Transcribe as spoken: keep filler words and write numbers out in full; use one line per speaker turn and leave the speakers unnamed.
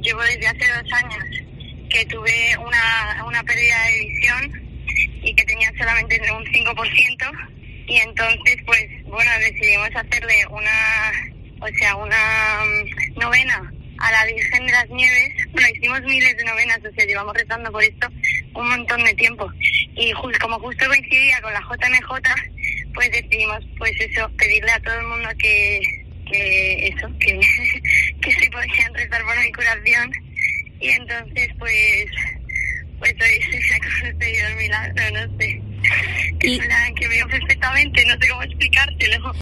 llevo desde hace dos años que tuve una, una pérdida de visión y que tenía solamente un cinco por ciento, y entonces pues bueno, decidimos hacerle una, o sea, una um, novena a la Virgen de las Nieves. Bueno, hicimos miles de novenas, o sea, llevamos rezando por esto un montón de tiempo, y just, como justo coincidía con la J M J, pues decidimos pues eso, pedirle a todo el mundo que, que eso, que, que si podían rezar por mi curación, y entonces pues pues hoy se ha concedido el milagro, no sé.
Y...
Es una que veo perfectamente, no sé cómo explicártelo.